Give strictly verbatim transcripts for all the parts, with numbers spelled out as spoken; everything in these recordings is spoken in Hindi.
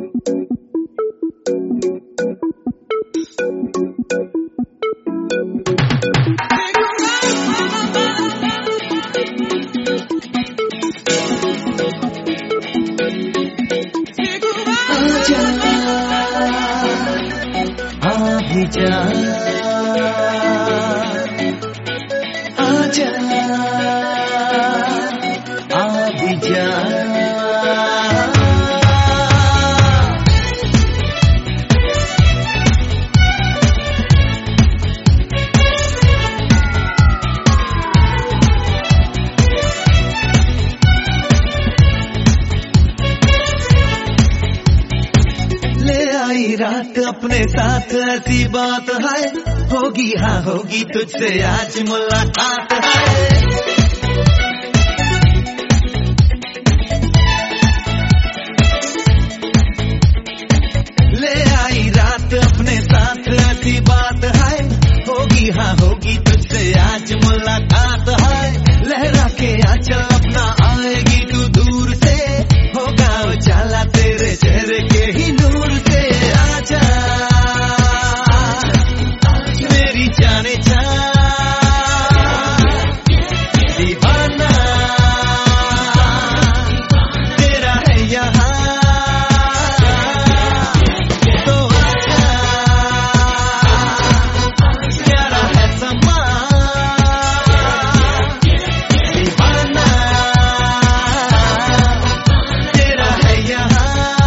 जा आजा आ भी जा रात अपने साथ ऐसी बात है, होगी हाँ होगी तुझसे आज मुलाकात है। ले आई रात अपने साथ ऐसी बात है, होगी हाँ होगी तुझसे आज मुलाकात है। लहरा के आंचल अपना आएगी तू दूर से, होगा उजाला तेरे चेहरे के ही नूर से। आजा मेरी जाने जा दीवाना तेरा है यहाँ, तो आजा प्यारा है समा दीवाना तेरा है यहाँ।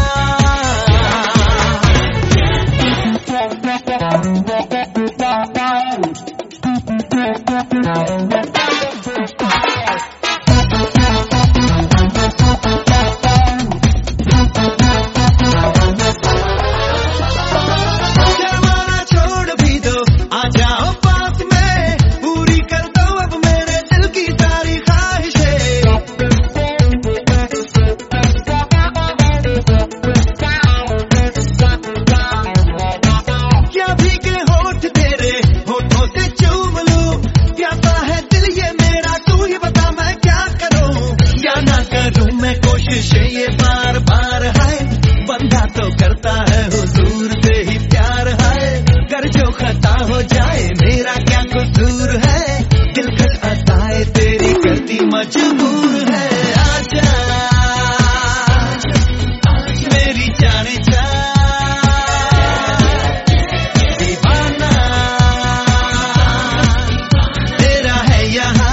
ये बार बार है बंदा तो करता है हुजूर से ही प्यार है, कर जो खता हो जाए मेरा क्या कसूर है, दिल खटाता है तेरी करती मजबूर है। आजा मेरी जाने जा दीवाना तेरा है यहाँ,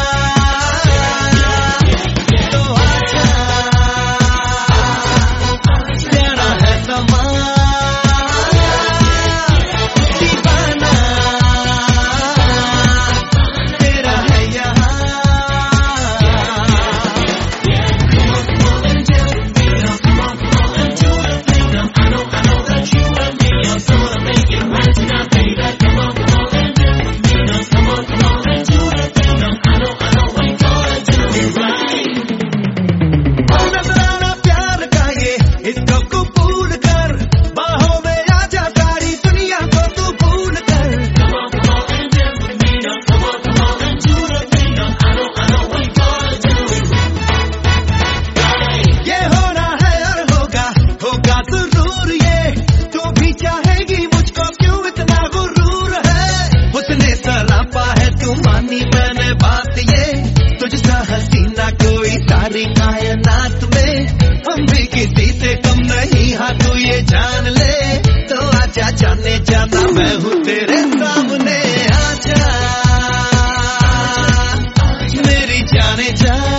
हसीना कोई सारी कायनात में हम भी किसी से कम नहीं, हाँ तू ये जान ले। तो आजा जाने जाना मैं हूँ तेरे सामने, आजा मेरी जाने जा।